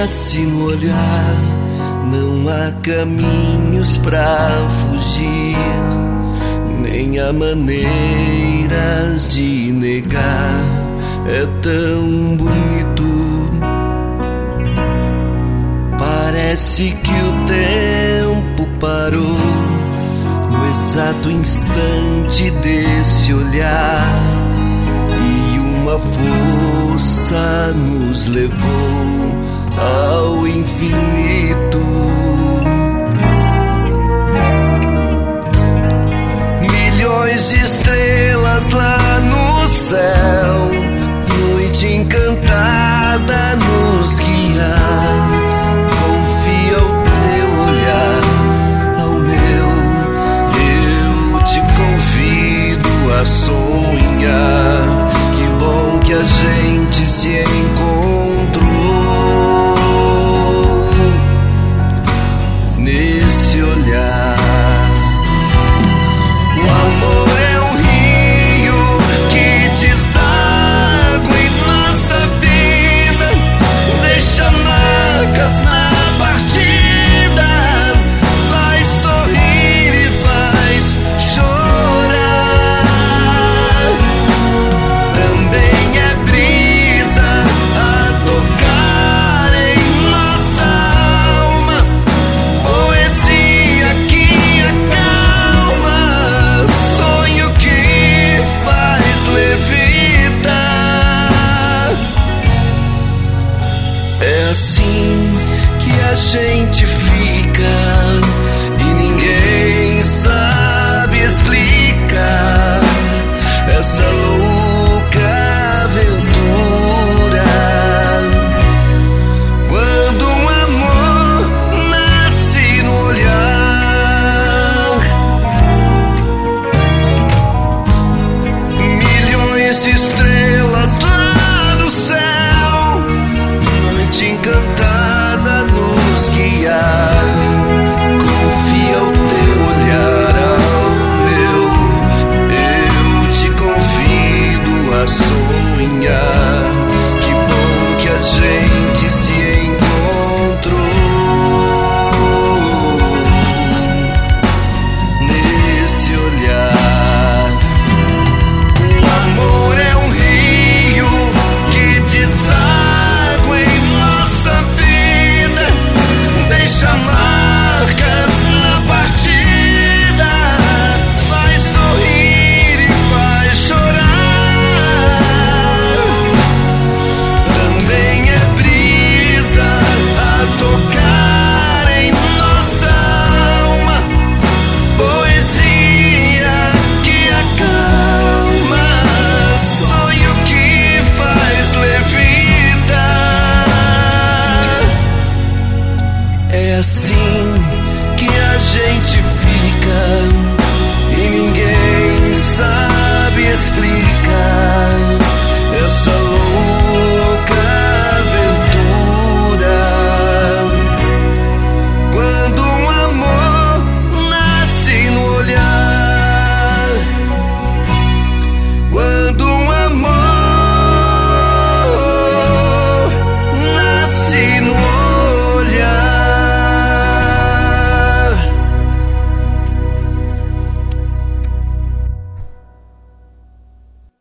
nasce no olhar, não há caminhos pra fugir, nem há maneiras de negar. É tão bonito, parece que o tempo parou no exato instante desse olhar, e uma força nos levou ao infinito. Milhões de estrelas lá no céu, noite encantada nos guiar. Confia o teu olhar ao meu, eu te convido a sonhar. Que bom que a gente se encontrou nesse olhar.